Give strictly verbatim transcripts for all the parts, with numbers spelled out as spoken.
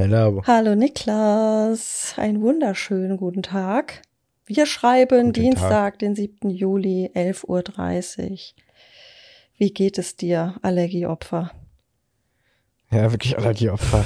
Hello. Hallo Niklas, einen wunderschönen guten Tag. Wir schreiben Guten Dienstag, Tag. den siebten Juli, elf Uhr dreißig. Wie geht es dir, Allergieopfer? Ja, wirklich Allergieopfer.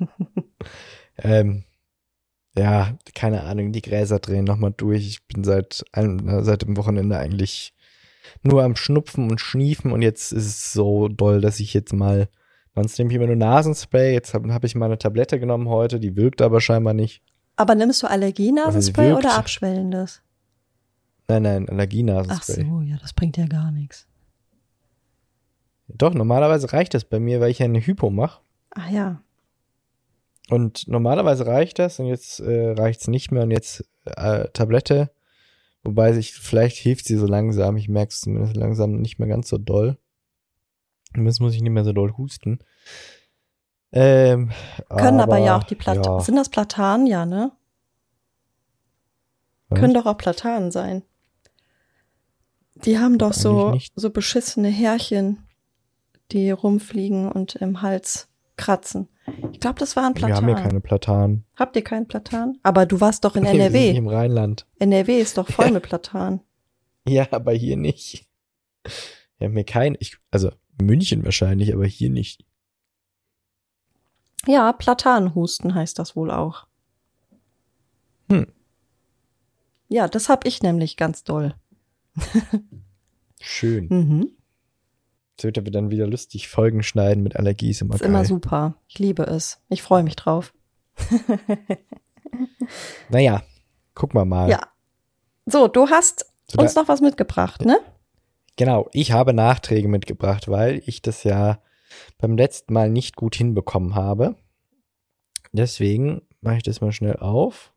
ähm, ja, keine Ahnung, die Gräser drehen nochmal durch. Ich bin seit, einem, seit dem Wochenende eigentlich nur am Schnupfen und Schniefen und jetzt ist es so doll, dass ich jetzt mal, sonst nehme ich immer nur Nasenspray, jetzt habe hab ich mal eine Tablette genommen heute, die wirkt aber scheinbar nicht. Aber nimmst du Allergienasenspray wirkt. oder abschwellendes? Nein, nein, Ach Allergienasenspray. so, ja, das bringt ja gar nichts. Doch, normalerweise reicht das bei mir, weil ich ja eine Hypo mache. Ach ja. Und normalerweise reicht das und jetzt äh, reicht es nicht mehr und jetzt äh, Tablette. Wobei sich, vielleicht hilft sie so langsam. Ich merke es zumindest langsam nicht mehr ganz so doll. Und jetzt muss ich nicht mehr so doll husten. Ähm, Können aber, aber ja auch die Platanen. ja. Sind das Platanen? Ja, ne? Was? Können doch auch Platanen sein. Die haben doch Eigentlich so, nicht. so beschissene Härchen, die rumfliegen und im Hals kratzen. Ich glaube, das waren Platanen. Wir haben hier keine Platanen. Habt ihr keinen Platan? Aber du warst doch in Nee, N R wir sind W. nicht im Rheinland. N R W ist doch voll Ja. mit Platanen. Ja, aber hier nicht. Wir haben hier kein, ich, also München wahrscheinlich, aber hier nicht. Ja, Platanenhusten heißt das wohl auch. Hm. Ja, das hab ich nämlich ganz doll. Schön. Mhm. Jetzt wird aber dann wieder lustig Folgen schneiden mit Allergie, ist immer Ist geil. immer super. Ich liebe es. Ich freue mich drauf. Naja, gucken wir mal. Ja. So, du hast So, uns da, noch was mitgebracht, ne? genau, ich habe Nachträge mitgebracht, weil ich das ja beim letzten Mal nicht gut hinbekommen habe. Deswegen mache ich das mal schnell auf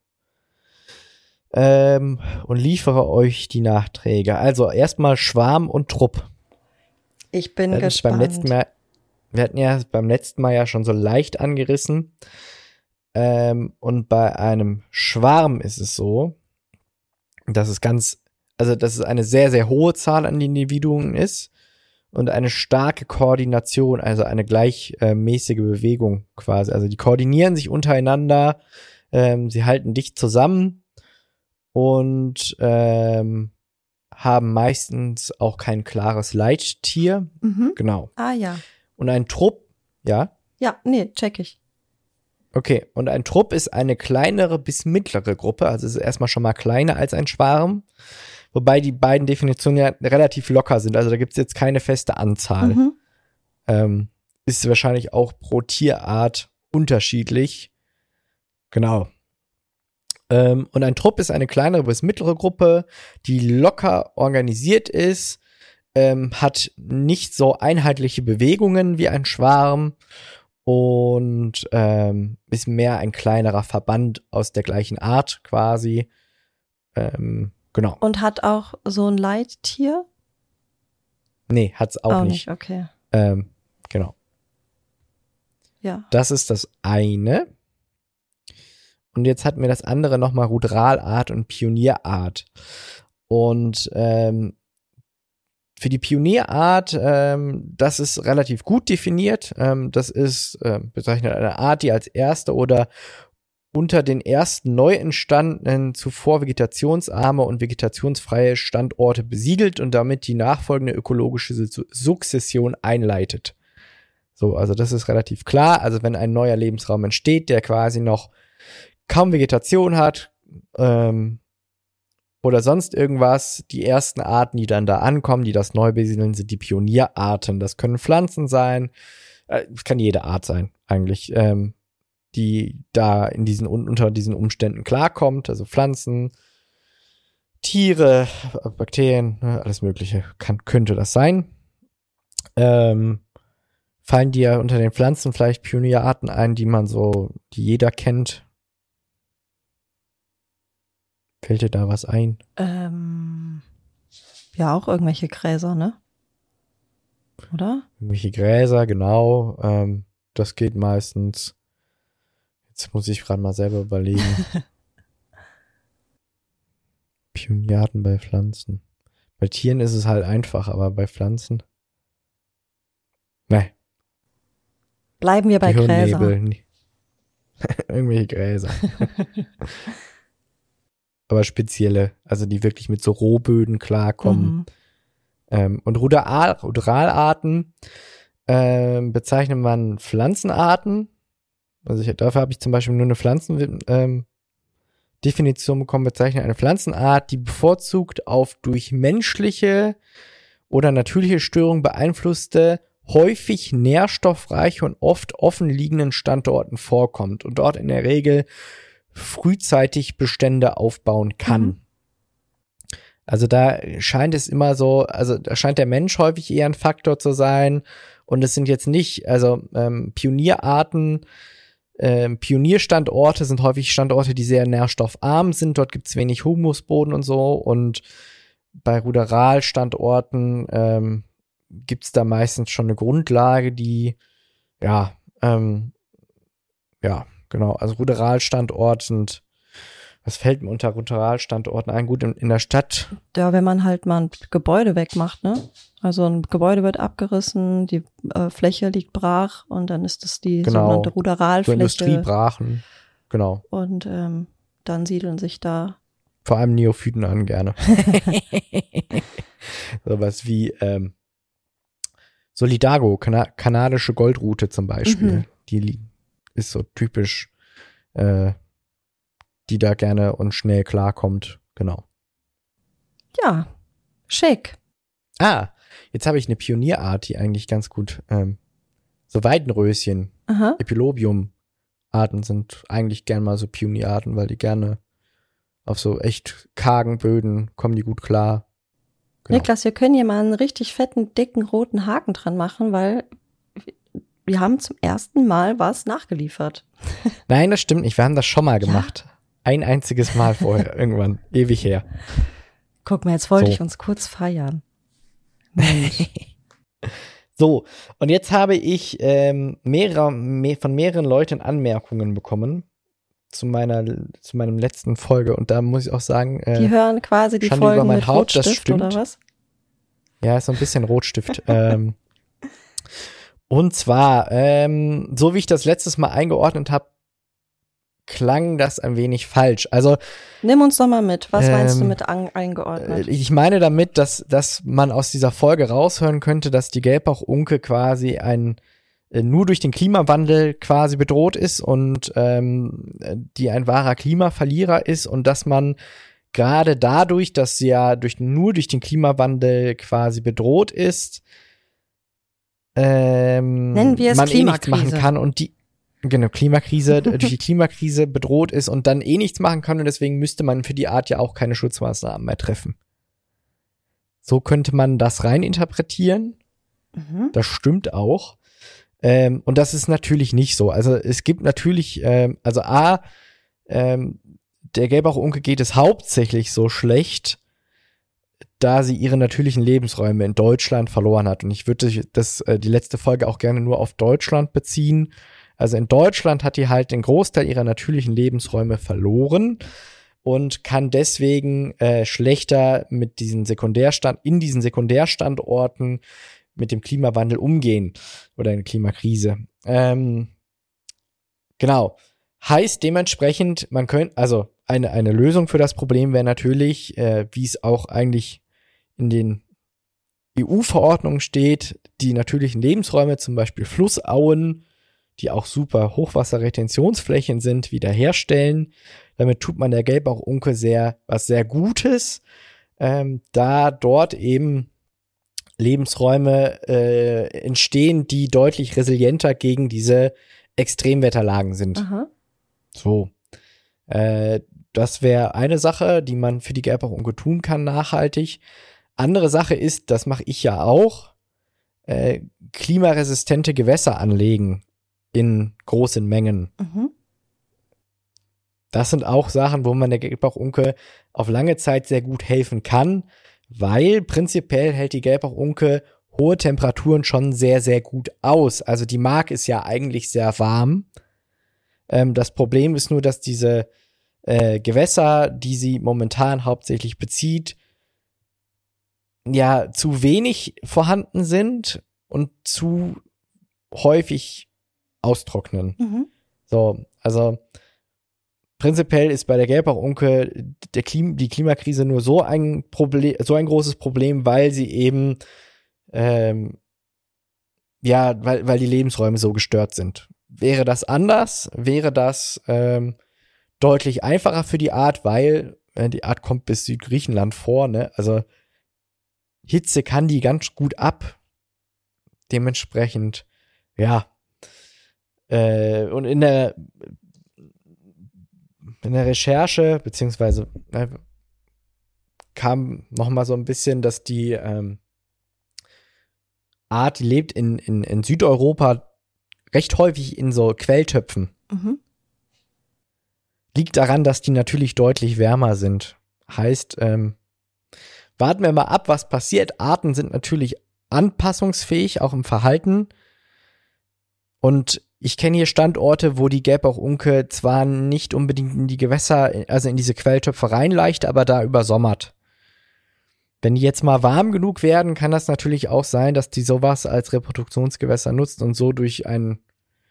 ähm, und liefere euch die Nachträge. Also erstmal Schwarm und Trupp. Ich bin Das ist beim gespannt. letzten Mal, wir hatten ja beim letzten Mal ja schon so leicht angerissen. Ähm, und bei einem Schwarm ist es so, dass es ganz, also dass es eine sehr, sehr hohe Zahl an Individuen ist und eine starke Koordination, also eine gleichmäßige Bewegung quasi. Also die koordinieren sich untereinander, ähm, sie halten dicht zusammen und ähm, haben meistens auch kein klares Leittier. Mhm. Genau. Ah ja. Und ein Trupp, ja? Ja, nee, check ich. Okay, und ein Trupp ist eine kleinere bis mittlere Gruppe, also es ist erstmal schon mal kleiner als ein Schwarm, wobei die beiden Definitionen ja relativ locker sind, also da gibt es jetzt keine feste Anzahl. Mhm. Ähm, ist wahrscheinlich auch pro Tierart unterschiedlich. Genau. Ähm, und ein Trupp ist eine kleinere bis mittlere Gruppe, die locker organisiert ist, ähm, hat nicht so einheitliche Bewegungen wie ein Schwarm und ähm, ist mehr ein kleinerer Verband aus der gleichen Art quasi. Ähm, genau. Und hat auch so ein Leittier? Nee, hat's auch, Auch nicht. nicht, okay. Ähm, genau. Ja. Das ist das eine. Und jetzt hatten wir das andere nochmal Ruderalart und Pionierart. Und ähm, für die Pionierart, ähm, das ist relativ gut definiert. Ähm, das ist äh, bezeichnet eine Art, die als erste oder unter den ersten neu entstandenen, zuvor vegetationsarme und vegetationsfreie Standorte besiedelt und damit die nachfolgende ökologische Su- Sukzession einleitet. So, also das ist relativ klar. Also wenn ein neuer Lebensraum entsteht, der quasi noch kaum Vegetation hat, ähm, oder sonst irgendwas, die ersten Arten, die dann da ankommen, die das neu besiedeln, sind die Pionierarten. Das können Pflanzen sein, äh, es kann jede Art sein, eigentlich, ähm, die da in diesen, unter diesen Umständen klarkommt, also Pflanzen, Tiere, Bakterien, ne, alles Mögliche kann, könnte das sein. Ähm, fallen dir unter den Pflanzen vielleicht Pionierarten ein, die man so, die jeder kennt? Fällt dir da was ein? Ähm, ja, auch irgendwelche Gräser, ne? Oder? Irgendwelche Gräser, genau. Ähm, das geht meistens. Jetzt muss ich gerade mal selber überlegen. Pionierarten bei Pflanzen. Bei Tieren ist es halt einfach, aber bei Pflanzen. Nee. Bleiben wir bei Gräser. Gehirnnebel. Irgendwelche Gräser. Aber spezielle, also die wirklich mit so Rohböden klarkommen. Mhm. Ähm, und Ruderal, Ruderalarten ähm, bezeichnet man Pflanzenarten. Also ich, dafür habe ich zum Beispiel nur eine Pflanzen ähm, Definition bekommen, bezeichnet eine Pflanzenart, die bevorzugt auf durch menschliche oder natürliche Störungen beeinflusste, häufig nährstoffreiche und oft offen liegenden Standorten vorkommt und dort in der Regel frühzeitig Bestände aufbauen kann. Mhm. Also da scheint es immer so, also da scheint der Mensch häufig eher ein Faktor zu sein und es sind jetzt nicht, also ähm, Pionierarten, ähm, Pionierstandorte sind häufig Standorte, die sehr nährstoffarm sind, dort gibt es wenig Humusboden und so und bei Ruderalstandorten ähm, gibt es da meistens schon eine Grundlage, die, ja, ähm, ja, genau, also Ruderalstandort sind, was fällt mir unter Ruderalstandorten ein? Gut, in, in der Stadt. Ja, wenn man halt mal ein Gebäude wegmacht, ne? Also ein Gebäude wird abgerissen, die äh, Fläche liegt brach und dann ist das die Genau. sogenannte So Ruderalfläche. Industriebrachen, genau. Und ähm, dann siedeln sich da. Vor allem Neophyten an, gerne. Sowas wie ähm, Solidago, kana kanadische Goldrute zum Beispiel. Mhm. Die li- ist so typisch, äh, die da gerne und schnell klarkommt. Genau. Ja, schick. Ah, jetzt habe ich eine Pionierart, die eigentlich ganz gut, ähm, so Weidenröschen, Aha. Epilobium-Arten sind eigentlich gern mal so Pionierarten, weil die gerne auf so echt kargen Böden kommen die gut klar. Genau. Niklas, wir können hier mal einen richtig fetten, dicken, roten Haken dran machen, weil wir haben zum ersten Mal was nachgeliefert. Nein, das stimmt nicht. Wir haben das schon mal Ja? gemacht. Ein einziges Mal vorher, irgendwann, ewig her. Guck mal, jetzt wollte So. ich uns kurz feiern. Mensch. So, und jetzt habe ich ähm, mehrere, mehr, von mehreren Leuten Anmerkungen bekommen zu meiner, zu meinem letzten Folge. Und da muss ich auch sagen, äh, Die hören quasi die Schande über Folgen mein mit Haupt, das Rotstift, stimmt. oder was? ja, ist so ein bisschen Rotstift. ähm, und zwar, ähm, so wie ich das letztes Mal eingeordnet habe, klang das ein wenig falsch. Also Nimm uns doch mal mit. Was Ähm, meinst du mit an, Äh, eingeordnet? Ich meine damit, dass, dass man aus dieser Folge raushören könnte, dass die Gelbauchunke quasi ein äh, nur durch den Klimawandel quasi bedroht ist und ähm, die ein wahrer Klimaverlierer ist und dass man gerade dadurch, dass sie ja durch, nur durch den Klimawandel quasi bedroht ist, ähm, Nennen wir es man eh nichts Klimakrise. machen kann und die Genau, Klimakrise, durch die Klimakrise bedroht ist und dann eh nichts machen kann und deswegen müsste man für die Art ja auch keine Schutzmaßnahmen mehr treffen. So könnte man das rein interpretieren. Mhm. Das stimmt auch. Ähm, und das ist natürlich nicht so. Also es gibt natürlich, ähm, also A, ähm, der Gelbauchunke geht es hauptsächlich so schlecht, da sie ihre natürlichen Lebensräume in Deutschland verloren hat. Und ich würde das, äh, die letzte Folge auch gerne nur auf Deutschland beziehen. Also in Deutschland hat die halt den Großteil ihrer natürlichen Lebensräume verloren und kann deswegen äh, schlechter mit diesen Sekundärstand in diesen Sekundärstandorten mit dem Klimawandel umgehen oder eine Klimakrise. Ähm, genau. Heißt dementsprechend, man könnte, also eine, eine Lösung für das Problem wäre natürlich, äh, wie es auch eigentlich in den E U-Verordnungen steht, die natürlichen Lebensräume, zum Beispiel Flussauen, die auch super Hochwasserretentionsflächen sind, wiederherstellen. Damit tut man der Gelbauchunke sehr, was sehr Gutes, ähm, da dort eben Lebensräume äh, entstehen, die deutlich resilienter gegen diese Extremwetterlagen sind. Aha. So. Äh, das wäre eine Sache, die man für die Gelbauchunke tun kann, nachhaltig. Andere Sache ist, das mache ich ja auch, äh, klimaresistente Gewässer anlegen in großen Mengen. Mhm. Das sind auch Sachen, wo man der Gelbauchunke auf lange Zeit sehr gut helfen kann, weil prinzipiell hält die Gelbauchunke hohe Temperaturen schon sehr, sehr gut aus. Also die mag es ja eigentlich sehr warm. Ähm, das Problem ist nur, dass diese äh, Gewässer, die sie momentan hauptsächlich bezieht, ja zu wenig vorhanden sind und zu häufig austrocknen. Mhm. So, also prinzipiell ist bei der Gelbauchunke der Klim- die Klimakrise nur so ein Problem, so ein großes Problem, weil sie eben ähm, ja, weil, weil die Lebensräume so gestört sind. Wäre das anders, wäre das ähm, deutlich einfacher für die Art, weil äh, die Art kommt bis Südgriechenland vor, ne? Also Hitze kann die ganz gut ab. Dementsprechend, ja. Äh, und in der in der Recherche, beziehungsweise äh, kam noch mal so ein bisschen, dass die ähm, Art, die lebt in, in, in Südeuropa recht häufig in so Quelltöpfen. Mhm. Liegt daran, dass die natürlich deutlich wärmer sind. Heißt, ähm, warten wir mal ab, was passiert. Arten sind natürlich anpassungsfähig, auch im Verhalten. Und ich kenne hier Standorte, wo die Gelbauchunke zwar nicht unbedingt in die Gewässer, also in diese Quelltöpfe reinleicht, aber da übersommert. Wenn die jetzt mal warm genug werden, kann das natürlich auch sein, dass die sowas als Reproduktionsgewässer nutzt und so durch ein,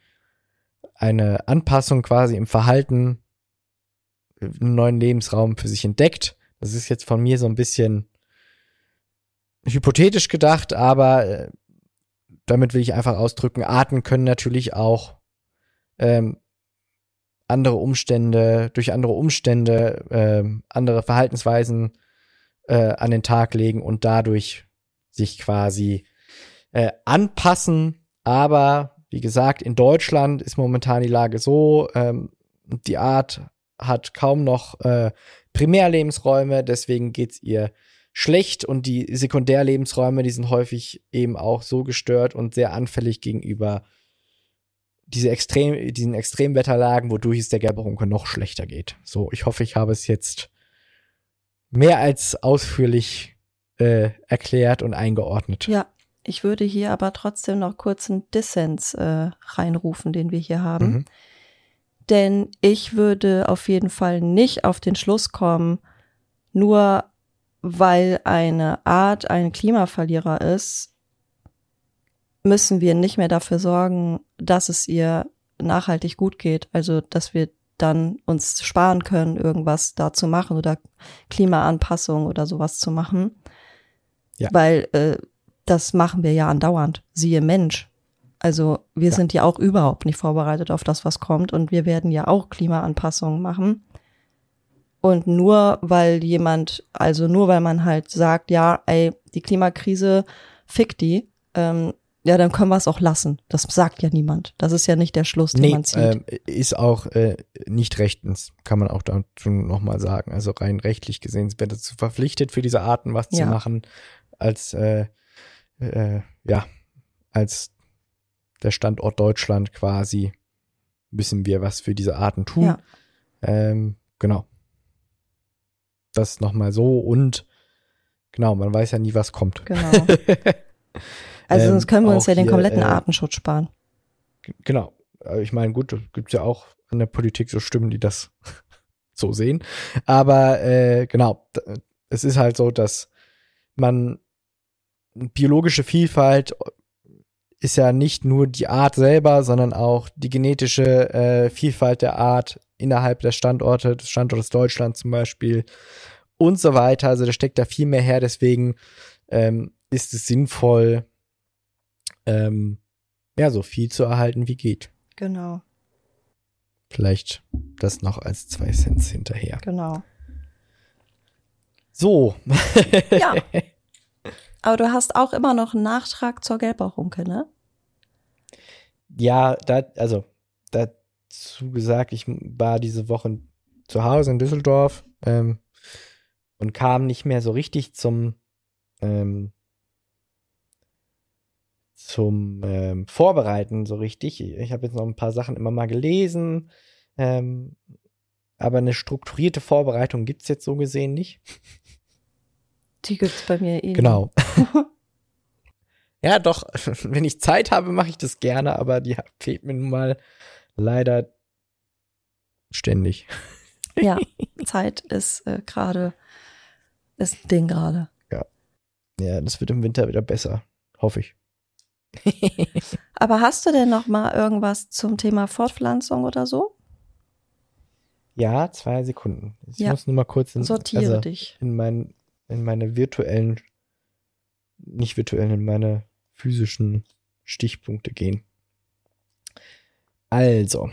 eine Anpassung quasi im Verhalten einen neuen Lebensraum für sich entdeckt. Das ist jetzt von mir so ein bisschen hypothetisch gedacht, aber äh, damit will ich einfach ausdrücken, Arten können natürlich auch ähm, andere Umstände, durch andere Umstände, ähm, andere Verhaltensweisen äh, an den Tag legen und dadurch sich quasi äh, anpassen. Aber wie gesagt, in Deutschland ist momentan die Lage so, ähm, die Art hat kaum noch äh, Primärlebensräume, deswegen geht's ihr schlecht und die Sekundärlebensräume, die sind häufig eben auch so gestört und sehr anfällig gegenüber diese extrem, diesen Extremwetterlagen, wodurch es der Gelbauchunke noch schlechter geht. So, ich hoffe, ich habe es jetzt mehr als ausführlich äh, erklärt und eingeordnet. Ja, ich würde hier aber trotzdem noch kurz einen Dissens äh, reinrufen, den wir hier haben. Mhm. Denn ich würde auf jeden Fall nicht auf den Schluss kommen, nur weil eine Art ein Klimaverlierer ist, müssen wir nicht mehr dafür sorgen, dass es ihr nachhaltig gut geht. Also, dass wir dann uns sparen können, irgendwas da zu machen oder Klimaanpassung oder sowas zu machen. Ja. Weil äh, das machen wir ja andauernd, siehe Mensch. Also wir Ja. sind ja auch überhaupt nicht vorbereitet auf das, was kommt und wir werden ja auch Klimaanpassungen machen. Und nur weil jemand, also nur weil man halt sagt, ja, ey, die Klimakrise, fick die, ähm, ja, dann können wir es auch lassen. Das sagt ja niemand. Das ist ja nicht der Schluss, den Nee, man zieht. ähm, ist auch äh, nicht rechtens, kann man auch dazu nochmal sagen. Also rein rechtlich gesehen sind wir dazu verpflichtet, für diese Arten was Ja. zu machen, als äh, äh, ja, als der Standort Deutschland quasi müssen wir was für diese Arten tun. Ja. Ähm, genau. Das nochmal so und genau, man weiß ja nie, was kommt. Genau. Also Ähm, sonst können wir uns auch ja den hier, kompletten äh, Artenschutz sparen. G- Genau. Aber ich meine, gut, gibt ja auch in der Politik so Stimmen, die das so sehen. Aber äh, genau, d- es ist halt so, dass man biologische Vielfalt ist ja nicht nur die Art selber, sondern auch die genetische äh, Vielfalt der Art innerhalb der Standorte, des Standortes Deutschland zum Beispiel und so weiter. Also da steckt da viel mehr her. Deswegen ähm, ist es sinnvoll, ähm, ja, so viel zu erhalten, wie geht. Genau, Vielleicht das noch als zwei Cent hinterher. genau. So. Ja. Aber du hast auch immer noch einen Nachtrag zur Gelbauchunke, ne? Ja, da, also dazu gesagt, ich war diese Woche zu Hause in Düsseldorf ähm, und kam nicht mehr so richtig zum ähm, zum ähm, Vorbereiten so richtig. Ich habe jetzt noch ein paar Sachen immer mal gelesen, ähm, aber eine strukturierte Vorbereitung gibt's jetzt so gesehen nicht. Die gibt's bei mir eh. Genau. Ja, doch, wenn ich Zeit habe, mache ich das gerne, aber die fehlt mir nun mal leider ständig. Ja, Zeit ist äh, gerade, ist ein Ding gerade. Ja, das wird im Winter wieder besser, hoffe ich. Aber hast du denn noch mal irgendwas zum Thema Fortpflanzung oder so? Ja, zwei Sekunden. Ich Ja. muss nur mal kurz in, Sortiere also dich. in, mein, in meine virtuellen, nicht virtuellen, in meine physischen Stichpunkte gehen. Also,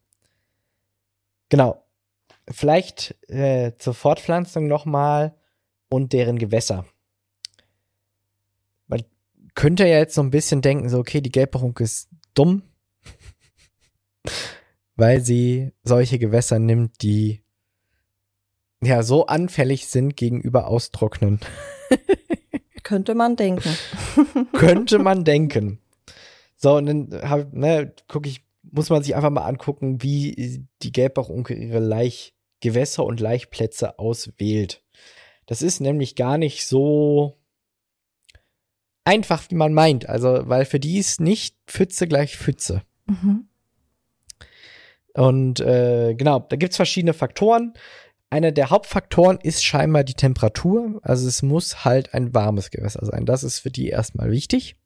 genau. Vielleicht äh, zur Fortpflanzung nochmal und deren Gewässer. Man könnte ja jetzt so ein bisschen denken, so okay, die Gelbbarunke ist dumm, weil sie solche Gewässer nimmt, die ja so anfällig sind gegenüber Austrocknen. Könnte man denken. Könnte man denken. So, und dann hab, ne, guck ich, muss man sich einfach mal angucken, wie die Gelbbarunke ihre Laichgewässer und Laichplätze auswählt. Das ist nämlich gar nicht so einfach, wie man meint. Also, weil für die ist nicht Pfütze gleich Pfütze. Mhm. Und äh, genau, da gibt's verschiedene Faktoren. Einer der Hauptfaktoren ist scheinbar die Temperatur. Also es muss halt ein warmes Gewässer sein. Das ist für die erstmal wichtig.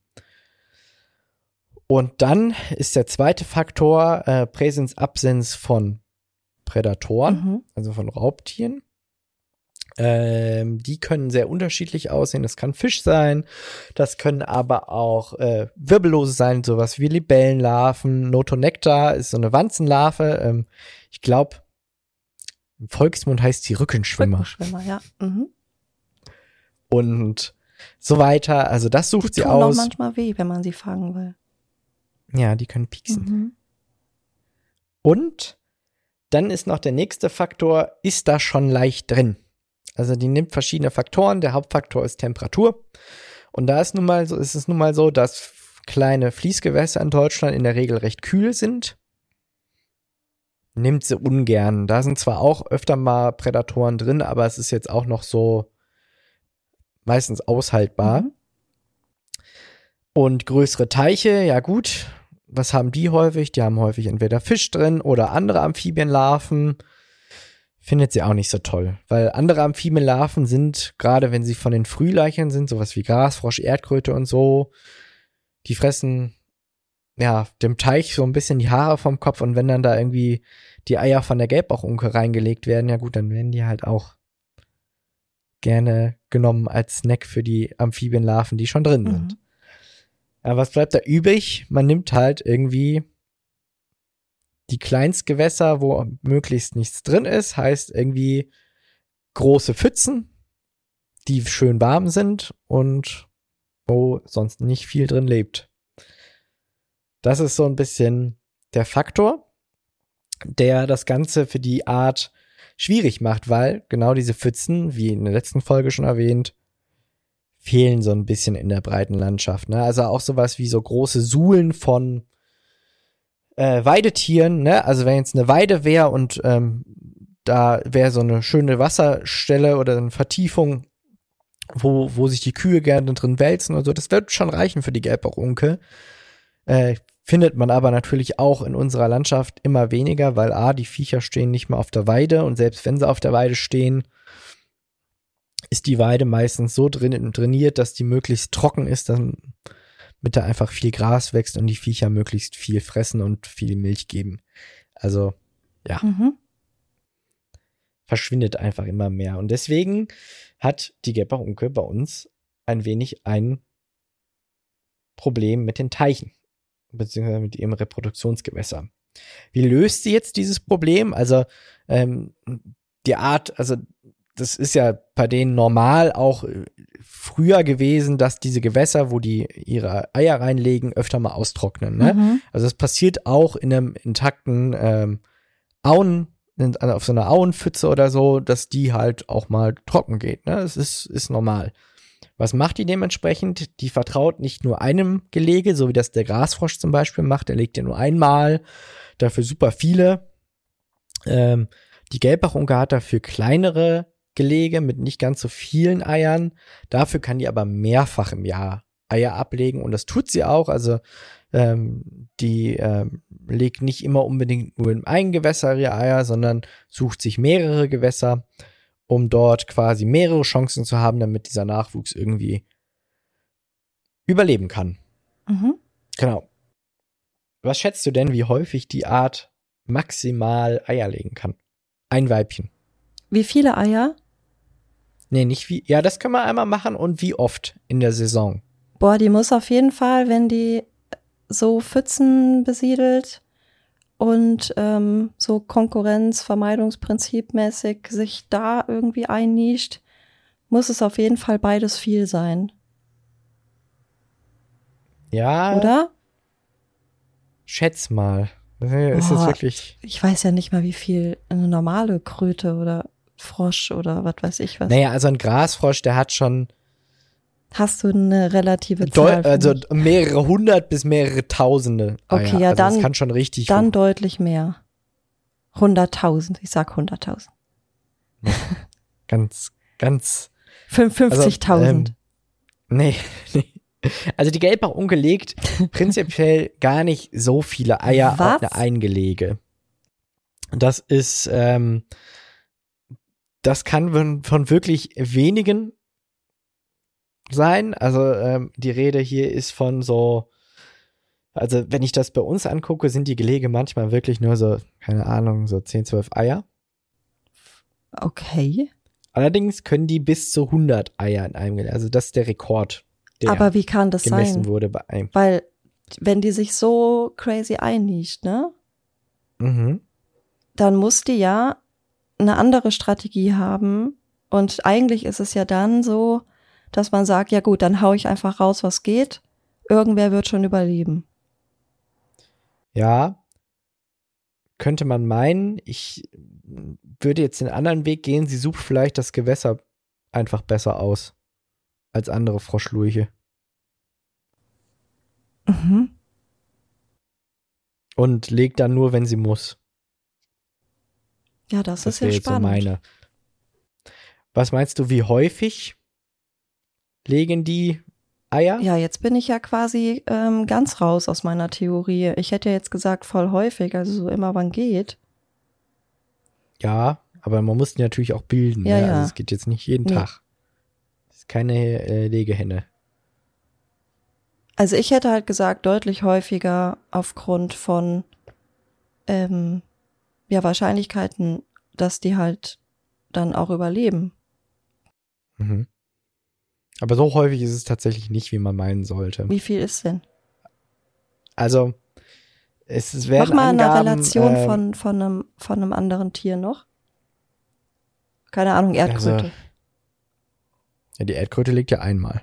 Und dann ist der zweite Faktor äh, Präsenz, Absenz von Prädatoren, Mhm. also von Raubtieren. Ähm, die können sehr unterschiedlich aussehen. Das kann Fisch sein, das können aber auch äh, Wirbellose sein, sowas wie Libellenlarven. Notonecta ist so eine Wanzenlarve. Ähm, ich glaube, im Volksmund heißt sie Rückenschwimmer. Rückenschwimmer, ja. Mhm. Und so weiter. Also das sucht Die sie tun aus. auch manchmal weh, wenn man sie fangen will. Ja, die können pieksen. Mhm. Und dann ist noch der nächste Faktor, ist da schon leicht drin? Also die nimmt verschiedene Faktoren. Der Hauptfaktor ist Temperatur. Und da ist nun mal so, ist es nun mal so, dass kleine Fließgewässer in Deutschland in der Regel recht kühl sind. Nimmt sie ungern. Da sind zwar auch öfter mal Prädatoren drin, aber es ist jetzt auch noch so meistens aushaltbar. Mhm. Und größere Teiche, ja gut, was haben die häufig? Die haben häufig entweder Fisch drin oder andere Amphibienlarven. Findet sie auch nicht so toll, weil andere Amphibienlarven sind, gerade wenn sie von den Frühleichern sind, sowas wie Grasfrosch, Erdkröte und so, die fressen ja dem Teich so ein bisschen die Haare vom Kopf, und wenn dann da irgendwie die Eier von der Gelbbarunke reingelegt werden, ja gut, dann werden die halt auch gerne genommen als Snack für die Amphibienlarven, die schon drin sind. Mhm. Ja, was bleibt da übrig? Man nimmt halt irgendwie die Kleinstgewässer, wo möglichst nichts drin ist, heißt irgendwie große Pfützen, die schön warm sind und wo sonst nicht viel drin lebt. Das ist so ein bisschen der Faktor, der das Ganze für die Art schwierig macht, weil genau diese Pfützen, wie in der letzten Folge schon erwähnt, fehlen so ein bisschen in der breiten Landschaft. Ne? Also auch sowas wie so große Suhlen von äh, Weidetieren. Ne? Also wenn jetzt eine Weide wäre und ähm, da wäre so eine schöne Wasserstelle oder eine Vertiefung, wo, wo sich die Kühe gerne drin wälzen und so, das wird schon reichen für die Gelbbarunke. Äh, findet man aber natürlich auch in unserer Landschaft immer weniger, weil a, die Viecher stehen nicht mehr auf der Weide, und selbst wenn sie auf der Weide stehen, ist die Weide meistens so drin, trainiert, dass die möglichst trocken ist, damit da einfach viel Gras wächst und die Viecher möglichst viel fressen und viel Milch geben. Also, ja, Mhm. verschwindet einfach immer mehr. Und deswegen hat die Gelbbarunke bei uns ein wenig ein Problem mit den Teichen, beziehungsweise mit ihrem Reproduktionsgewässer. Wie löst sie jetzt dieses Problem? Also, ähm, die Art, also das ist ja bei denen normal auch früher gewesen, dass diese Gewässer, wo die ihre Eier reinlegen, öfter mal austrocknen. Ne? Mhm. Also es passiert auch in einem intakten ähm, Auen, auf so einer Auenpfütze oder so, dass die halt auch mal trocken geht. Ne? Das ist, ist normal. Was macht die dementsprechend? Die vertraut nicht nur einem Gelege, so wie das der Grasfrosch zum Beispiel macht. Der legt ja nur einmal, dafür super viele. Ähm, die Gelbbarunke hat dafür kleinere Gelege mit nicht ganz so vielen Eiern. Dafür kann die aber mehrfach im Jahr Eier ablegen, und das tut sie auch. Also ähm, die ähm, legt nicht immer unbedingt nur in einem Gewässer ihre Eier, sondern sucht sich mehrere Gewässer, um dort quasi mehrere Chancen zu haben, damit dieser Nachwuchs irgendwie überleben kann. Mhm. Genau. Was schätzt du denn, wie häufig die Art maximal Eier legen kann? Ein Weibchen. Wie viele Eier? Nee, nicht wie. Ja, das können wir einmal machen und wie oft in der Saison? Boah, die muss auf jeden Fall, wenn die so Pfützen besiedelt und ähm, so Konkurrenzvermeidungsprinzipmäßig sich da irgendwie einnischt, muss es auf jeden Fall beides viel sein. Ja. Oder? Schätz mal. Das ist jetzt Boah, wirklich. Ich weiß ja nicht mal, wie viel eine normale Kröte oder Frosch oder was weiß ich was. Naja, also ein Grasfrosch, der hat schon Hast du eine relative Deu Zahl? für also mich? mehrere hundert bis mehrere Tausende Eier. Okay, ja, also das dann- kann schon richtig Dann hoch. deutlich mehr. hunderttausend, ich sag hunderttausend. Ganz, ganz. fünfzigtausend. Also, ähm, nee, nee. Also die Gelbbauchunke legt prinzipiell gar nicht so viele Eier Was? auf eine Eingelege. Das ist, ähm, das kann von, von wirklich wenigen sein. Also ähm, die Rede hier ist von so, also wenn ich das bei uns angucke, sind die Gelege manchmal wirklich nur so, keine Ahnung, so zehn, zwölf Eier. Okay. Allerdings können die bis zu hundert Eier in einem Gelege. Also das ist der Rekord, der Aber wie kann das gemessen sein? wurde bei einem. Weil, wenn die sich so crazy einnischt, ne, Mhm. dann muss die ja eine andere Strategie haben. Und eigentlich ist es ja dann so, dass man sagt, ja gut, dann hau ich einfach raus, was geht. Irgendwer wird schon überleben. Ja, könnte man meinen. Ich würde jetzt den anderen Weg gehen. Sie sucht vielleicht das Gewässer einfach besser aus als andere Froschlurche. Mhm. Und legt dann nur, wenn sie muss. Ja, das, Das ist ja wäre jetzt so spannend. meine. Was meinst du, wie häufig legen die Eier? Ja, jetzt bin ich ja quasi ähm, ganz raus aus meiner Theorie. Ich hätte ja jetzt gesagt, voll häufig, also so immer wann geht. Ja, aber man muss die natürlich auch bilden. Ja, ne? ja. Also es geht jetzt nicht jeden Nee. Tag. Das ist keine äh, Legehenne. Also ich hätte halt gesagt, deutlich häufiger aufgrund von ähm, ja, Wahrscheinlichkeiten, dass die halt dann auch überleben. Mhm. Aber so häufig ist es tatsächlich nicht, wie man meinen sollte. Wie viel ist denn? Also es, es werden Mach mal eine Angaben, Relation ähm, von, von, einem, von einem anderen Tier noch. Keine Ahnung, Erdkröte. Also, ja, die Erdkröte liegt ja einmal.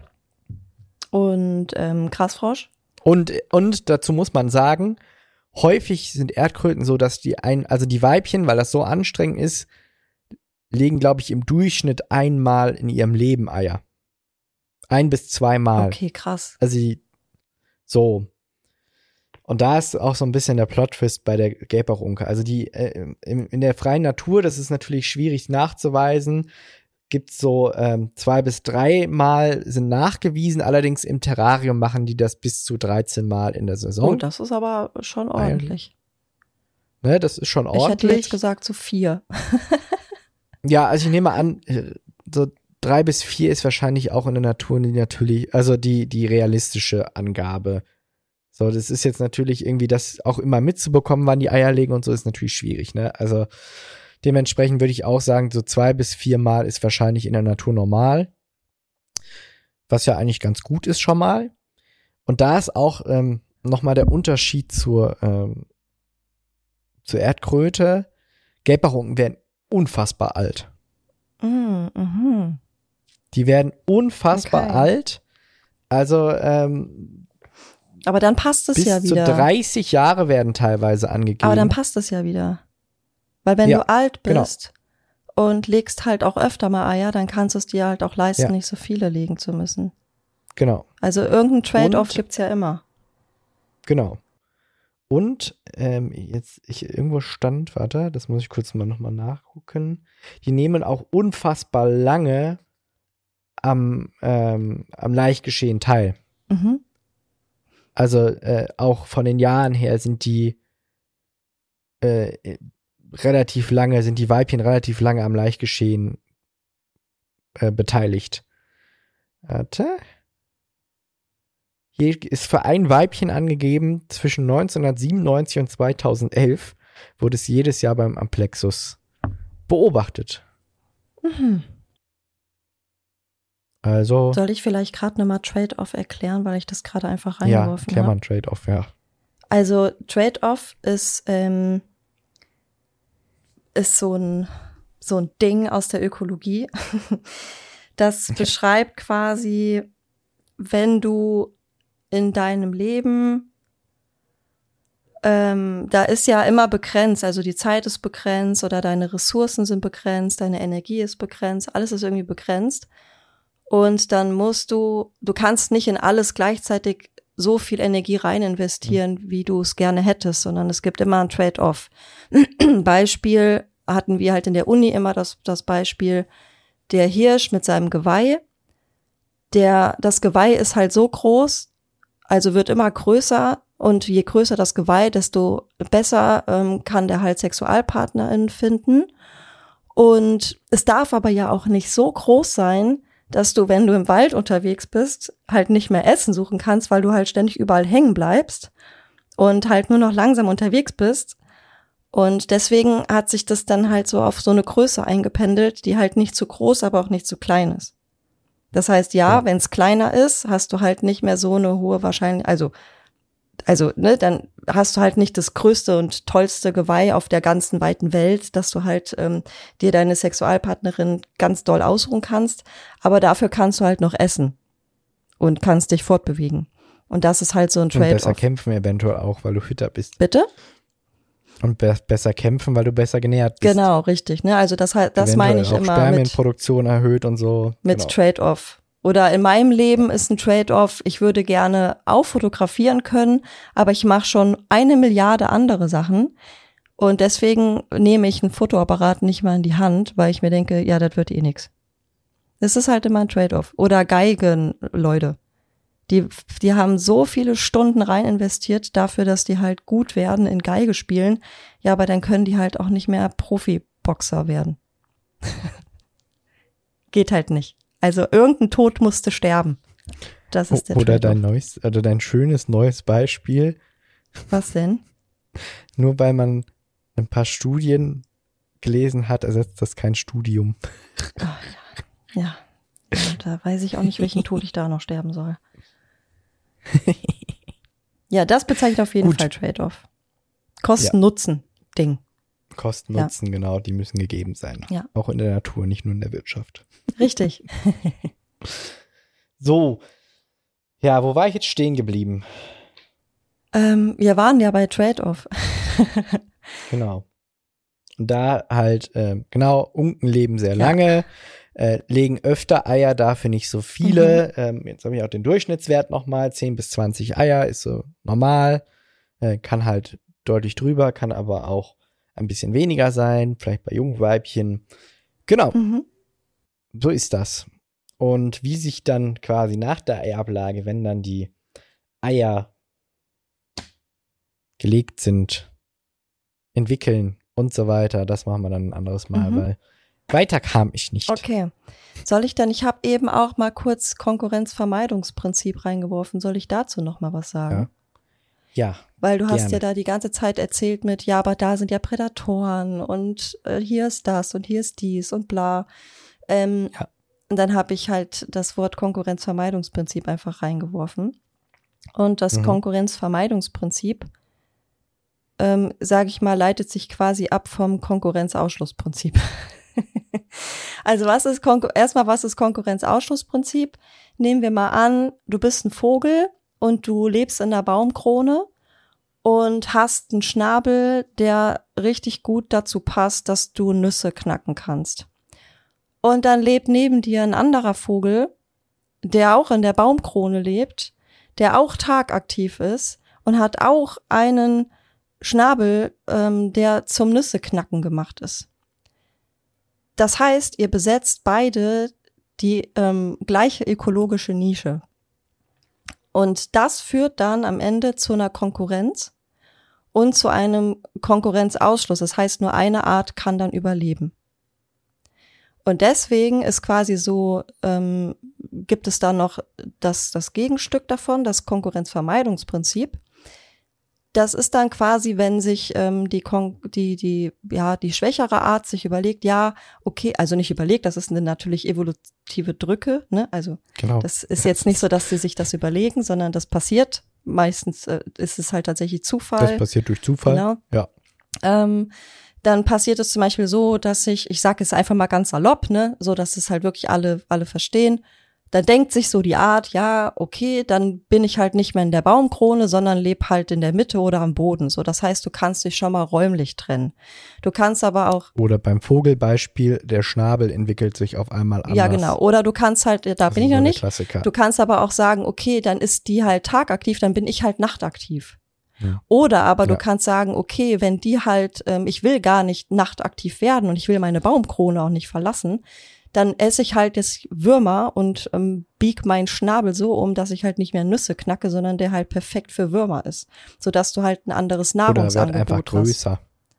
Und ähm, Grasfrosch? Und, und dazu muss man sagen, häufig sind Erdkröten so, dass die ein, also die Weibchen, weil das so anstrengend ist, legen, glaube ich, im Durchschnitt einmal in ihrem Leben Eier. Ein bis zweimal. Okay, krass. Also die, so. Und da ist auch so ein bisschen der Plot-Twist bei der Gelbbauchunke. Also die äh, in, in der freien Natur, das ist natürlich schwierig nachzuweisen, gibt es so ähm, zwei bis drei Mal sind nachgewiesen, allerdings im Terrarium machen die das bis zu dreizehn Mal in der Saison. Oh, das ist aber schon ordentlich. Ne, das ist schon Ich hätte ordentlich. jetzt gesagt so vier. Ja, also ich nehme an, äh, so drei bis vier ist wahrscheinlich auch in der Natur die natürlich, also die, die realistische Angabe. So, das ist jetzt natürlich irgendwie, das auch immer mitzubekommen, wann die Eier legen und so, ist natürlich schwierig, ne? Also dementsprechend würde ich auch sagen, so zwei bis vier Mal ist wahrscheinlich in der Natur normal. Was ja eigentlich ganz gut ist schon mal. Und da ist auch ähm, nochmal der Unterschied zur, ähm, zur Erdkröte. Gelbbauchunken werden unfassbar alt. Mm, mhm. Die werden unfassbar Okay. alt. Also ähm, Aber dann passt es bis ja zu wieder. dreißig Jahre werden teilweise angegeben. Aber dann passt es ja wieder. Weil wenn Ja, du alt genau. bist und legst halt auch öfter mal Eier, dann kannst du es dir halt auch leisten, Ja. nicht so viele legen zu müssen. Genau, Also irgendein Trade-off Und- gibt's ja immer. genau. Und ähm, jetzt ich irgendwo stand, warte, das muss ich kurz mal nochmal nachgucken. Die nehmen auch unfassbar lange am, ähm, am Laichgeschehen teil. Mhm. Also äh, auch von den Jahren her sind die äh, relativ lange, sind die Weibchen relativ lange am Laichgeschehen äh, beteiligt. Warte. hier ist für ein Weibchen angegeben, zwischen neunzehnhundertsiebenundneunzig und zweitausendelf wurde es jedes Jahr beim Amplexus beobachtet. Mhm. Also. Soll ich vielleicht gerade nochmal Trade-off erklären, weil ich das gerade einfach Ja, reingeworfen erklär mal habe? ein Trade-off, ja. Also Trade-off ist, ähm, ist so ein, so ein Ding aus der Ökologie. Das beschreibt quasi, wenn du in deinem Leben, ähm, da ist ja immer begrenzt, also die Zeit ist begrenzt oder deine Ressourcen sind begrenzt, deine Energie ist begrenzt, alles ist irgendwie begrenzt. Und dann musst du, du kannst nicht in alles gleichzeitig so viel Energie rein investieren, mhm. wie du es gerne hättest, sondern es gibt immer ein Trade-off. Beispiel hatten wir halt in der Uni immer das, das Beispiel, der Hirsch mit seinem Geweih. Der, das Geweih ist halt so groß, also wird immer größer, und je größer das Geweih, desto besser ähm, kann der halt Sexualpartnerin finden. Und es darf aber ja auch nicht so groß sein, dass du, wenn du im Wald unterwegs bist, halt nicht mehr Essen suchen kannst, weil du halt ständig überall hängen bleibst und halt nur noch langsam unterwegs bist. Und deswegen hat sich das dann halt so auf so eine Größe eingependelt, die halt nicht zu groß, aber auch nicht zu klein ist. Das heißt, ja, ja. wenn es kleiner ist, hast du halt nicht mehr so eine hohe Wahrscheinlichkeit, also Also, ne, dann hast du halt nicht das größte und tollste Geweih auf der ganzen weiten Welt, dass du halt ähm, dir deine Sexualpartnerin ganz doll ausruhen kannst, aber dafür kannst du halt noch essen und kannst dich fortbewegen. Und das ist halt so ein Trade-off. Und besser kämpfen eventuell auch, weil du fitter bist. Bitte? Und be- besser kämpfen, weil du besser genährt bist. Genau, richtig. Ne? Also das halt, das meine ich auch immer Spermienproduktion mit, erhöht und so. Mit genau. Trade-off. Oder in meinem Leben ist ein Trade-off, ich würde gerne auch fotografieren können, aber ich mache schon eine Milliarde andere Sachen. Und deswegen nehme ich einen Fotoapparat nicht mal in die Hand, weil ich mir denke, ja, das wird eh nix. Das ist halt immer ein Trade-off. Oder Geigen, Leute. Die, die haben so viele Stunden rein investiert dafür, dass die halt gut werden in Geige spielen. Ja, aber dann können die halt auch nicht mehr Profiboxer werden. Geht halt nicht. Also irgendein Tod musste sterben. Das ist der Oder dein neues, oder dein schönes neues Beispiel. Was denn? Nur weil man ein paar Studien gelesen hat, ersetzt das kein Studium. Oh, ja. ja. Ja, da weiß ich auch nicht, welchen Tod ich da noch sterben soll. Ja, das bezeichnet auf jeden Gut. Fall Trade-off. Kosten-Nutzen-Ding. Kosten-Nutzen, ja. Genau, die müssen gegeben sein. Ja. Auch in der Natur, nicht nur in der Wirtschaft. Richtig. So, ja, wo war ich jetzt stehen geblieben? Ähm, wir waren ja bei Trade-off. Genau. Und da halt, äh, genau, Unken leben sehr lange, ja. äh, legen öfter Eier, dafür nicht so viele. Mhm. Ähm, jetzt habe ich auch den Durchschnittswert nochmal, zehn bis zwanzig Eier ist so normal. Äh, kann halt deutlich drüber, kann aber auch ein bisschen weniger sein, vielleicht bei Jungweibchen. Genau. Mhm. So ist das. Und wie sich dann quasi nach der Eiablage, wenn dann die Eier gelegt sind, entwickeln und so weiter, das machen wir dann ein anderes Mal, mhm. weil weiter kam ich nicht. Okay. Soll ich dann, ich habe eben auch mal kurz Konkurrenzvermeidungsprinzip reingeworfen, soll ich dazu noch mal was sagen? Ja. Ja. Weil du hast gerne. ja da die ganze Zeit erzählt mit, ja, aber da sind ja Prädatoren und äh, hier ist das und hier ist dies und bla. Ähm, ja. Und dann habe ich halt das Wort Konkurrenzvermeidungsprinzip einfach reingeworfen. Und das mhm. Konkurrenzvermeidungsprinzip, ähm, sage ich mal, leitet sich quasi ab vom Konkurrenzausschlussprinzip. Also was ist Konkur- erstmal, was ist Konkurrenzausschlussprinzip? Nehmen wir mal an, du bist ein Vogel und du lebst in der Baumkrone und hast einen Schnabel, der richtig gut dazu passt, dass du Nüsse knacken kannst. Und dann lebt neben dir ein anderer Vogel, der auch in der Baumkrone lebt, der auch tagaktiv ist und hat auch einen Schnabel, ähm, der zum Nüsseknacken gemacht ist. Das heißt, ihr besetzt beide die ähm, gleiche ökologische Nische. Und das führt dann am Ende zu einer Konkurrenz und zu einem Konkurrenzausschluss. Das heißt, nur eine Art kann dann überleben. Und deswegen ist quasi so, ähm, gibt es da noch das, das Gegenstück davon, das Konkurrenzvermeidungsprinzip. Das ist dann quasi, wenn sich ähm, die, Kon- die, die, ja, die schwächere Art sich überlegt, ja, okay, also nicht überlegt, das ist eine natürlich evolutive Drücke, ne? Also Genau. das ist jetzt nicht so, dass sie sich das überlegen, sondern das passiert. Meistens äh, ist es halt tatsächlich Zufall. Das passiert durch Zufall. Genau. Ja. Ähm, dann passiert es zum Beispiel so, dass ich, ich sage es einfach mal ganz salopp, ne, so dass es halt wirklich alle, alle verstehen. Dann denkt sich so die Art, ja, okay, dann bin ich halt nicht mehr in der Baumkrone, sondern lebe halt in der Mitte oder am Boden. So, das heißt, du kannst dich schon mal räumlich trennen. Du kannst aber auch Oder beim Vogelbeispiel, der Schnabel entwickelt sich auf einmal anders. ja, genau. Oder du kannst halt, da Das bin ist ich so noch der nicht. Klassiker. Du kannst aber auch sagen, okay, dann ist die halt tagaktiv, dann bin ich halt nachtaktiv. Ja. Oder aber du Ja. kannst sagen, okay, wenn die halt, ähm, ich will gar nicht nachtaktiv werden und ich will meine Baumkrone auch nicht verlassen, dann esse ich halt jetzt Würmer und ähm, bieg meinen Schnabel so um, dass ich halt nicht mehr Nüsse knacke, sondern der halt perfekt für Würmer ist, sodass du halt ein anderes Oder werd Nahrungsangebot einfach hast. größer.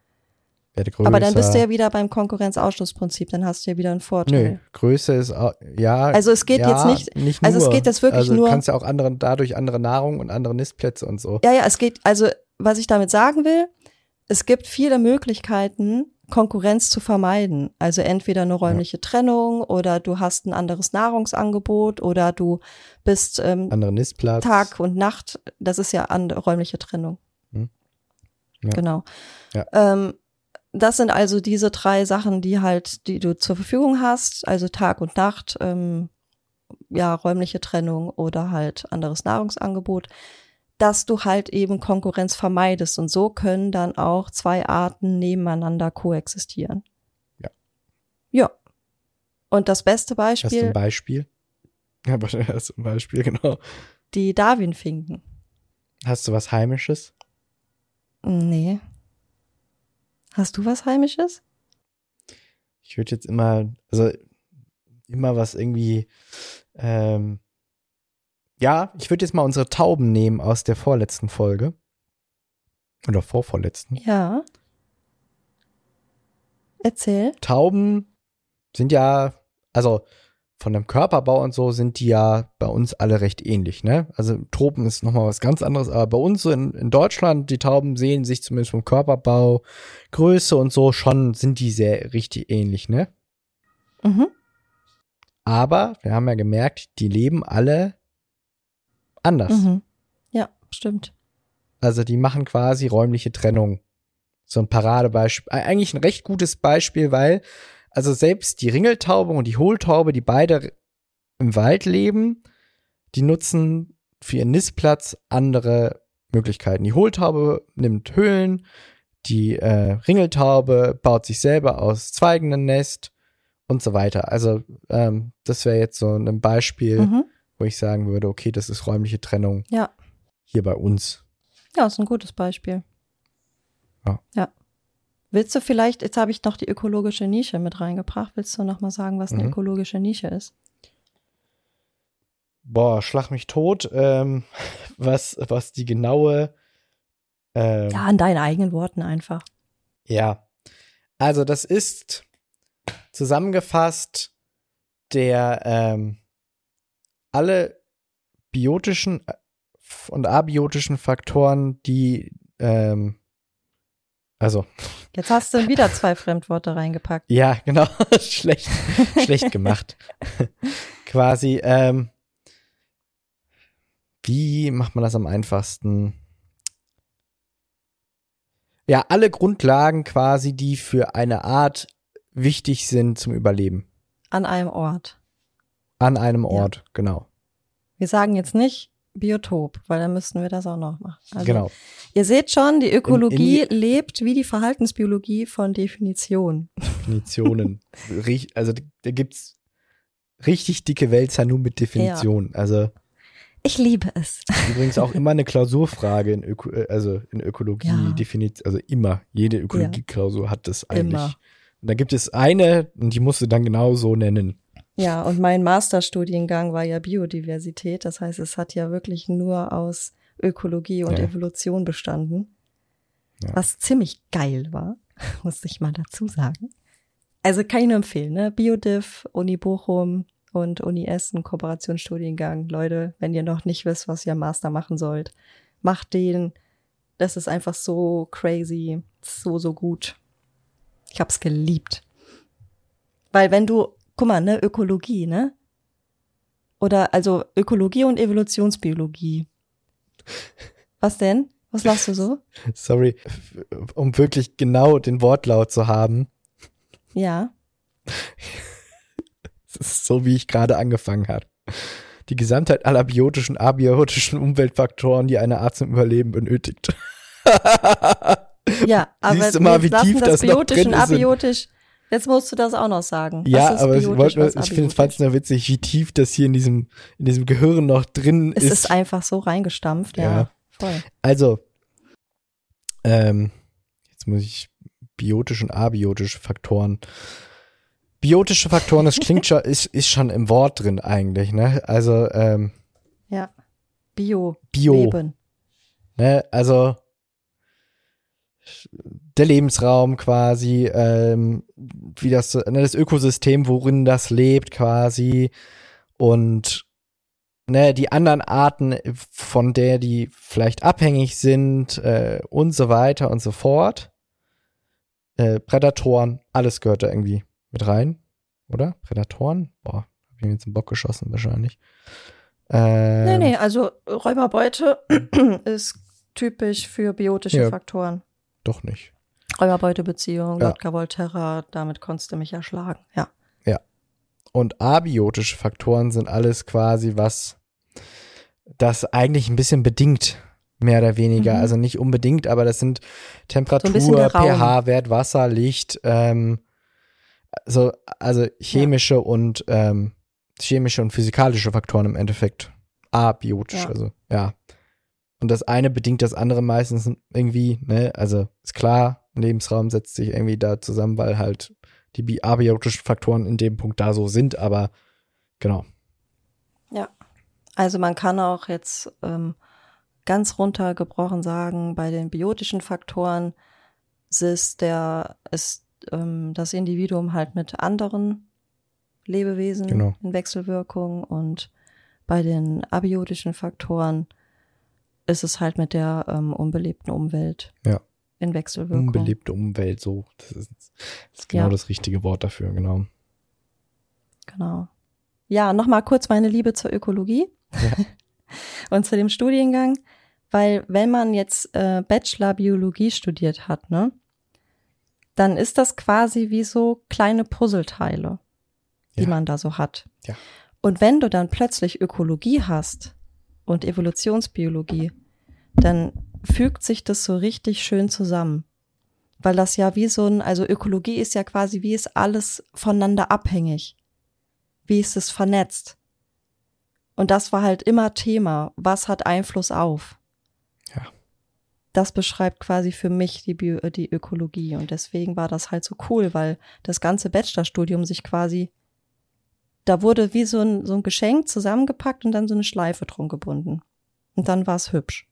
Werde größer. Aber dann bist du ja wieder beim Konkurrenzausschlussprinzip, dann hast du ja wieder einen Vorteil. Nö, Größe ist auch, ja. Also es geht ja, jetzt nicht- nicht also es nur. geht jetzt wirklich also nur- Du kannst ja auch andere, dadurch andere Nahrung und andere Nistplätze und so. Ja, ja, es geht, also was ich damit sagen will, es gibt viele Möglichkeiten, Konkurrenz zu vermeiden. Also entweder eine räumliche Trennung oder du hast ein anderes Nahrungsangebot oder du bist ähm, Andere Nistplatz. Tag und Nacht, das ist ja an, räumliche Trennung. Hm. Ja. Genau. Ja. Ähm, das sind also diese drei Sachen, die halt, die du zur Verfügung hast, also Tag und Nacht, ähm, ja, räumliche Trennung oder halt anderes Nahrungsangebot, dass du halt eben Konkurrenz vermeidest. Und so können dann auch zwei Arten nebeneinander koexistieren. Ja. Ja. Und das beste Hast du Beispiel, ein Beispiel? Ja, aber hast du ein Beispiel, genau. die Darwin-Finken. Hast du was Heimisches? Nee. Hast du was Heimisches? Ich würde jetzt immer, also immer was irgendwie, ähm, ja, ich würde jetzt mal unsere Tauben nehmen aus der vorletzten Folge. Oder vorvorletzten. Ja. Erzähl. Tauben sind ja, also von dem Körperbau und so sind die ja bei uns alle recht ähnlich, ne? Also Tropen ist nochmal was ganz anderes, aber bei uns so in, in Deutschland, die Tauben sehen sich zumindest vom Körperbau, Größe und so schon, sind die sehr richtig ähnlich, ne? Mhm. Aber wir haben ja gemerkt, die leben alle anders. Mhm. Ja, stimmt. Also die machen quasi räumliche Trennung. So ein Paradebeispiel, eigentlich ein recht gutes Beispiel, weil also selbst die Ringeltaube und die Hohltaube, die beide im Wald leben, die nutzen für ihren Nistplatz andere Möglichkeiten. Die Hohltaube nimmt Höhlen, die äh, Ringeltaube baut sich selber aus Zweigen ein Nest und so weiter. Also ähm, das wäre jetzt so ein Beispiel, Mhm. wo ich sagen würde, okay, das ist räumliche Trennung Ja. hier bei uns. Ja, ist ein gutes Beispiel. Ja. Ja. Willst du vielleicht, jetzt habe ich noch die ökologische Nische mit reingebracht, willst du noch mal sagen, was eine Mhm. ökologische Nische ist? Boah, schlag mich tot. Ähm, was, was die genaue ähm, Ja, in deinen eigenen Worten einfach. Ja, also das ist zusammengefasst der ähm, alle biotischen und abiotischen Faktoren, die ähm, also Jetzt hast du wieder zwei Fremdworte reingepackt. ja, genau, schlecht, schlecht gemacht. Quasi, ähm, wie macht man das am einfachsten? Ja, alle Grundlagen quasi, die für eine Art wichtig sind zum Überleben. An einem Ort. An einem Ort, genau. Wir sagen jetzt nicht Biotop, weil dann müssten wir das auch noch machen. Also, Genau. ihr seht schon, die Ökologie In- in lebt wie die Verhaltensbiologie von Definition. Definitionen. Rich- also da gibt's richtig dicke Wälzer nur mit Definitionen. Also Ich liebe es. übrigens auch immer eine Klausurfrage in Öko, äh, also in Ökologie, Ja. definiert, also immer, jede Ökologie-Klausur hat das eigentlich. Immer. Und da gibt es eine, und die musst du dann genau so nennen. Ja, und mein Masterstudiengang war ja Biodiversität. Das heißt, es hat ja wirklich nur aus Ökologie und Ja. Evolution bestanden. Ja. Was ziemlich geil war, muss ich mal dazu sagen. Also kann ich nur empfehlen, ne? BioDiv, Uni Bochum und Uni Essen, Kooperationsstudiengang. Leute, wenn ihr noch nicht wisst, was ihr im Master machen sollt, macht den. Das ist einfach so crazy, so, so gut. Ich hab's geliebt. Weil wenn du, guck mal, ne, Ökologie, ne? Oder also Ökologie und Evolutionsbiologie. Was denn? Was lachst du so? Sorry, um wirklich genau den Wortlaut zu haben. Ja. Es ist so, wie ich gerade angefangen habe. Die Gesamtheit aller biotischen, abiotischen Umweltfaktoren, die eine Art zum Überleben benötigt. Ja, aber Siehst du mal, wie wir lassen tief das das noch biotisch drin und ist. abiotisch. Jetzt musst du das auch noch sagen. Ja, was ist aber ich biotisch, wollte nur, was ich finde es abiotisch? fast nur witzig, wie tief das hier in diesem, in diesem Gehirn noch drin Es ist. ist einfach so reingestampft, ja. Ja. Voll. Also, ähm, jetzt muss ich biotische und abiotische Faktoren. Biotische Faktoren, das klingt schon, ist, ist schon im Wort drin eigentlich, ne? Also, ähm, Ja. Bio. Bio. Leben. Ne? Also, der Lebensraum quasi, ähm, wie das, ne, das Ökosystem, worin das lebt quasi und ne, die anderen Arten, von der die vielleicht abhängig sind äh, und so weiter und so fort. Äh, Prädatoren, alles gehört da irgendwie mit rein, oder? Prädatoren? Boah, hab ich mir jetzt einen Bock geschossen wahrscheinlich. Ähm, Nee, nee, also Räuberbeute ist typisch für biotische Ja. Faktoren. Doch nicht. Räuberbeutebeziehung, Ja. Lotka Volterra, damit konntest du mich erschlagen, ja. Und abiotische Faktoren sind alles quasi was, das eigentlich ein bisschen bedingt, mehr oder weniger. Mhm. Also nicht unbedingt, aber das sind Temperatur, bisschen der Raum. pH-Wert, Wasser, Licht, ähm, so, also chemische und ähm, chemische und physikalische Faktoren im Endeffekt. Abiotisch, Ja. also ja. Und das eine bedingt das andere meistens irgendwie, ne? Also ist klar, ein Lebensraum setzt sich irgendwie da zusammen, weil halt die bi- abiotischen Faktoren in dem Punkt da so sind, aber genau. Ja. Also man kann auch jetzt ähm, ganz runtergebrochen sagen, bei den biotischen Faktoren ist der, ist ähm, das Individuum halt mit anderen Lebewesen Genau. in Wechselwirkung und bei den abiotischen Faktoren ist es halt mit der ähm, unbelebten Umwelt Ja. in Wechselwirkung. Unbelebte Umwelt, so. Das ist, das ist genau Ja. das richtige Wort dafür, genau. Genau. Ja, nochmal kurz meine Liebe zur Ökologie Ja. und zu dem Studiengang, weil wenn man jetzt äh, Bachelor Biologie studiert hat, ne, dann ist das quasi wie so kleine Puzzleteile, die Ja. man da so hat. Ja. Und wenn du dann plötzlich Ökologie hast und Evolutionsbiologie, dann fügt sich das so richtig schön zusammen. Weil das ja wie so ein, also Ökologie ist ja quasi, wie ist alles voneinander abhängig? Wie ist es vernetzt? Und das war halt immer Thema. Was hat Einfluss auf? Ja. Das beschreibt quasi für mich die, Bio, die Ökologie. Und deswegen war das halt so cool, weil das ganze Bachelorstudium sich quasi, da wurde wie so ein, so ein Geschenk zusammengepackt und dann so eine Schleife drum gebunden. Und dann war es hübsch.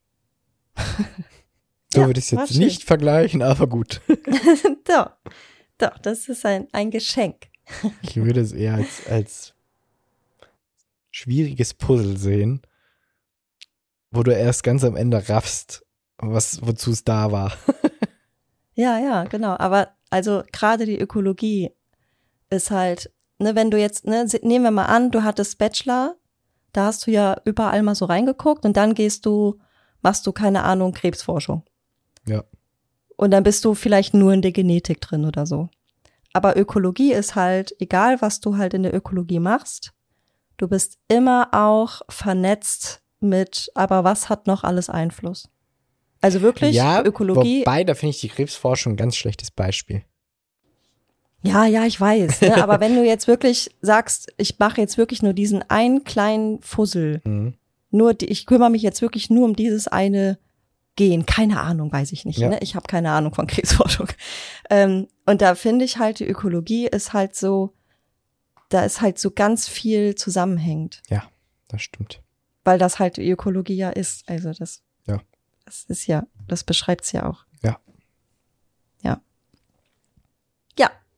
So Ja, würde ich es war jetzt schön. nicht vergleichen, aber gut. Doch, doch, das ist ein, ein Geschenk. Ich würde es eher als, als schwieriges Puzzle sehen, wo du erst ganz am Ende raffst, was, wozu es da war. Ja, ja, genau. Aber also gerade die Ökologie ist halt, ne, wenn du jetzt, ne, se- nehmen wir mal an, du hattest Bachelor, da hast du ja überall mal so reingeguckt und dann gehst du, machst du, keine Ahnung, Krebsforschung. Ja. Und dann bist du vielleicht nur in der Genetik drin oder so. Aber Ökologie ist halt, egal was du halt in der Ökologie machst, du bist immer auch vernetzt mit, aber was hat noch alles Einfluss? Also wirklich, Ja, Ökologie. wobei, da finde ich die Krebsforschung ein ganz schlechtes Beispiel. Ja, ja, ich weiß. Ne? Aber wenn du jetzt wirklich sagst, ich mache jetzt wirklich nur diesen einen kleinen Fussel, Mhm. nur die, ich kümmere mich jetzt wirklich nur um dieses eine Gen, keine Ahnung, weiß ich nicht. Ja. Ne? Ich habe keine Ahnung von Krebsforschung. Ähm, und da finde ich halt, die Ökologie ist halt so, da ist halt so ganz viel zusammenhängend, Ja, das stimmt. weil das halt die Ökologie ja ist. Also das, Ja. das ist ja, das beschreibt's ja auch. Ja. Ja. Ja,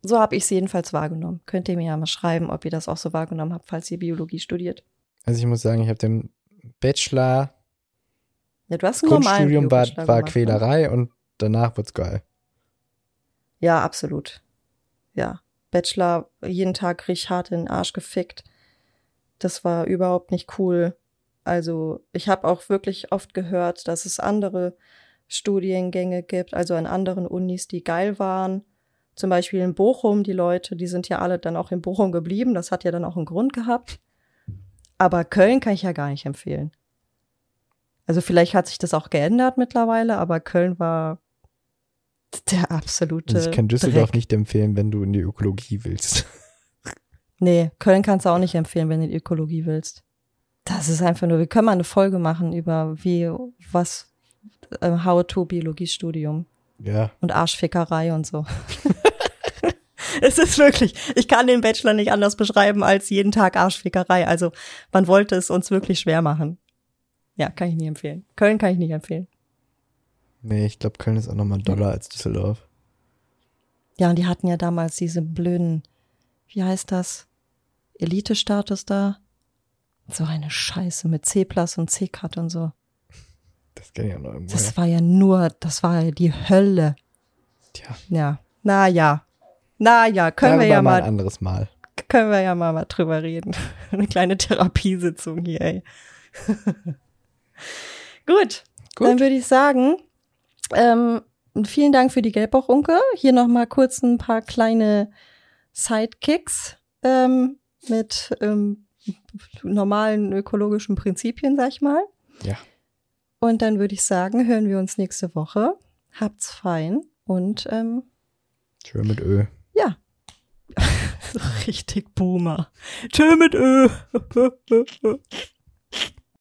So habe ich es jedenfalls wahrgenommen. Könnt ihr mir ja mal schreiben, ob ihr das auch so wahrgenommen habt, falls ihr Biologie studiert. Also ich muss sagen, ich habe den Bachelor, Ja, du hast einen normalen Grundstudium war, Bio-Bachelor war gemacht, ne? Quälerei und danach wird's geil. Ja, absolut. Ja, Bachelor, jeden Tag richtig hart in den Arsch gefickt. Das war überhaupt nicht cool. Also ich habe auch wirklich oft gehört, dass es andere Studiengänge gibt, also an anderen Unis, die geil waren. Zum Beispiel in Bochum, die Leute, die sind ja alle dann auch in Bochum geblieben. Das hat ja dann auch einen Grund gehabt. Aber Köln kann ich ja gar nicht empfehlen. Also vielleicht hat sich das auch geändert mittlerweile, aber Köln war der absolute Also ich kann Düsseldorf Dreck. nicht empfehlen, wenn du in die Ökologie willst. Nee, Köln kannst du auch nicht empfehlen, wenn du in die Ökologie willst. Das ist einfach nur, wir können mal eine Folge machen über wie, was, äh, How-to-Biologiestudium Ja. und Arschfickerei und so. Es ist wirklich, ich kann den Bachelor nicht anders beschreiben als jeden Tag Arschfickerei. Also man wollte es uns wirklich schwer machen. Ja, kann ich nicht empfehlen. Köln kann ich nicht empfehlen. Nee, ich glaube, Köln ist auch nochmal doller als Düsseldorf. Ja, und die hatten ja damals diese blöden, wie heißt das? Elite-Status da. So eine Scheiße mit C-Plus und C-Cut und so. Das kenne ich auch noch irgendwo. Das war ja nur, das war ja die Hölle. Tja, Ja, na ja. Na ja, können wir ja mal mal, ein anderes Mal. können wir ja mal, mal drüber reden. Eine kleine Therapiesitzung hier, ey. Gut, Gut. dann würde ich sagen, ähm, vielen Dank für die Gelbbauchunke. Hier nochmal kurz ein paar kleine Sidekicks ähm, mit ähm, normalen ökologischen Prinzipien, sag ich mal. Ja. Und dann würde ich sagen, hören wir uns nächste Woche. Habt's fein und ähm, Schön mit Ö. ja. So richtig Boomer. Tschö mit Ö.